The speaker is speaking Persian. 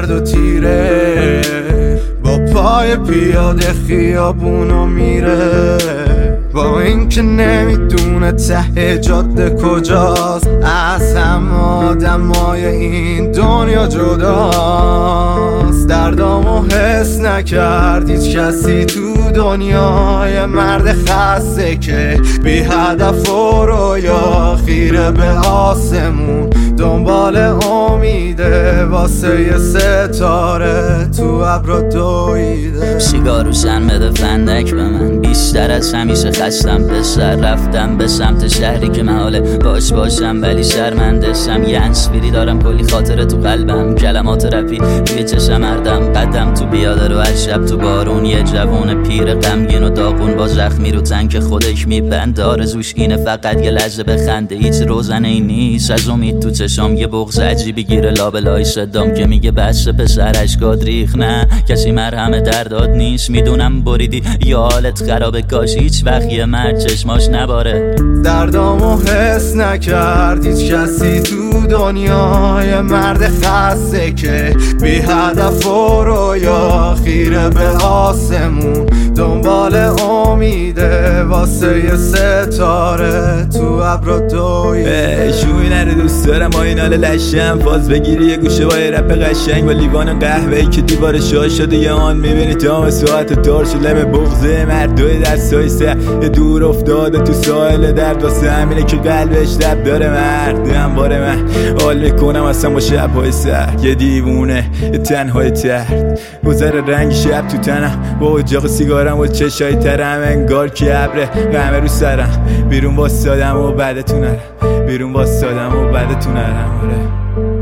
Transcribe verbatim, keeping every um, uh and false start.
سرد و تیره، با پای پیاده خیابونو میره، با اینکه نمیدونه ته جاده کجاست، از همه آدمای این دنیا جداست. دردامو حس نکرد هیچ کسی تو دنیای مرد خسته که بی هدف و رویا خیره به آسمون، دنبال امیده واسه یه ستاره تو ابرا دویده. سیگار روشن بده فندک به من، بیشتر از همیشه خستم به سر، رفتم به سمت شهری که محاله باش باشم ولی شرمندشم. یه انسپیری دارم کلی خاطره تو قلبم، کلمات رپی روی چشم اردم، قدم تو بیاده رو از شب تو بارون، یه جوون پیر غمگین و داغون با زخمی رو تنک خودش میبند، آرزوش اینه فقط یه لحظه بخنده، هیچ روزنه ای نیست از امید تو چشام، یه بغض عجیبی گیره لابلای صدام که میگه بس پسر اشکات ریخ، نه کسی مرهم درداد نیست، میدونم بریدی یا حالت خرابه، کاش هیچ وقت یه مرد چشماش نباره. دردامو حس نکرد هیچ کسی تو دنیای مرد خسته که بی هدف و رویا خیره به آسمون، دنبال امیده واسه یه ستاره تو ابرا دویده. شوی نره دوست دارم آینال لشم، فاز بگیری یه گوشه با یه رپ قشنگ، با لیوان قهوه‌ای که دیوار شاه شده یه آن میبینی تمام ساعت دار شد، لب بغضه مردای دستای سه دور افتاده تو ساحل درد، واسه همینه که قلبش لب داره مرد. همواره من حال میکنم اصلا با شبهای سرد، یه دیوونه یه تنهای ترد، گذر رنگ شب تو تنم با اجاق سیگارم و چشای ترم، انگار که ابره غمه رو سرم، بیرون باستادم و بعدتون نرم، بیرون باستادم و بعدتون نرم.